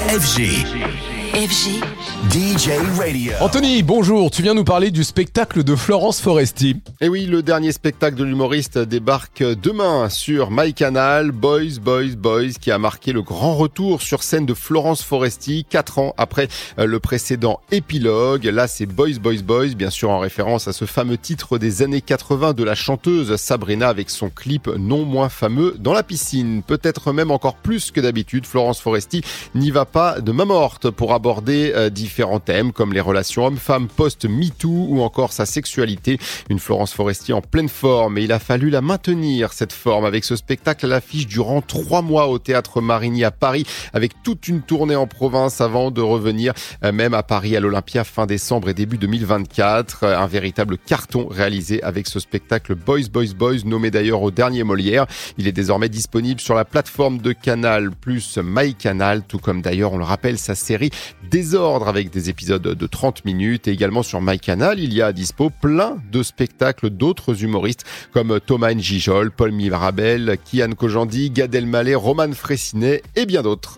FG. FG. DJ Radio. Anthony, bonjour, tu viens nous parler du spectacle de Florence Foresti. Et oui, le dernier spectacle de l'humoriste débarque demain sur MyCanal, Boys, Boys, Boys, qui a marqué le grand retour sur scène de Florence Foresti, 4 ans après le précédent épilogue. Là, c'est Boys, Boys, Boys, bien sûr en référence à ce fameux titre des années 80 de la chanteuse Sabrina avec son clip non moins fameux dans la piscine. Peut-être même encore plus que d'habitude, Florence Foresti n'y va pas de main morte pour aborder différents thèmes comme les relations hommes-femmes post-MeToo ou encore sa sexualité. Une Florence Foresti en pleine forme et il a fallu la maintenir, cette forme, avec ce spectacle à l'affiche durant 3 mois au Théâtre Marigny à Paris, avec toute une tournée en province avant de revenir même à Paris à l'Olympia fin décembre et début 2024. Un véritable carton réalisé avec ce spectacle Boys, Boys, Boys, nommé d'ailleurs au dernier Molière. Il est désormais disponible sur la plateforme de Canal plus MyCanal, tout comme d'ailleurs, on le rappelle, sa série Désordre avec des épisodes de 30 minutes. Et également sur MyCanal, il y a à dispo plein de spectacles d'autres humoristes comme Thomas N'Gijol, Paul Mirabel, Kian Kojandi, Gad Elmaleh, Roman Frécinet et bien d'autres.